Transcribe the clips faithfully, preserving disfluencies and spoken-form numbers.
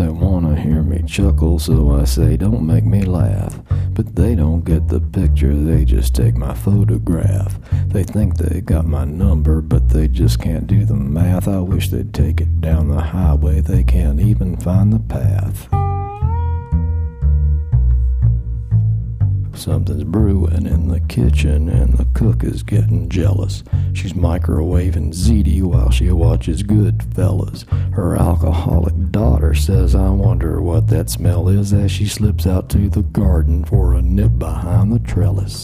might wanna hear me chuckle, so I say don't make me laugh. But they don't get the picture, they just take my photograph. They think they got my number, but they just can't do the math. I wish they'd take it down the highway, they can't even find the path. Something's brewing in the kitchen and the cook is getting jealous. She's microwaving ziti while she watches Goodfellas. Her alcoholic daughter says, I wonder what that smell is, as she slips out to the garden for a nip behind the trellis.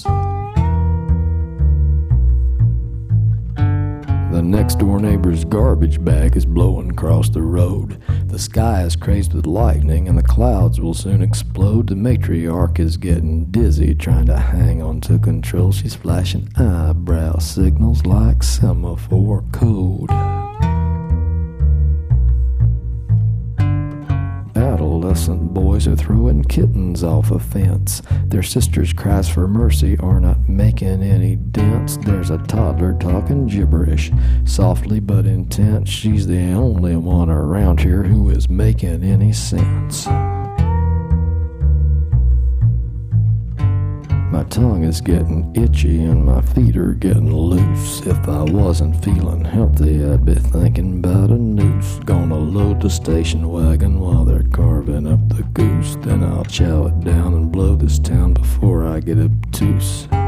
The next door neighbor's garbage bag is blowing across the road. The sky is crazed with lightning and the clouds will soon explode. The matriarch is getting dizzy trying to hang on to control. She's flashing eyebrow signals like semaphore code. Adolescent boys are throwing kittens off a fence. Their sister's cries for mercy are not making any dents. There's a toddler talking gibberish, softly but intense. She's the only one around here who is making any sense. My tongue is getting itchy and my feet are getting loose. If I wasn't feeling healthy, I'd be thinking about a noose. Gonna load the station wagon while they're carving up the goose. Then I'll chow it down and blow this town before I get obtuse.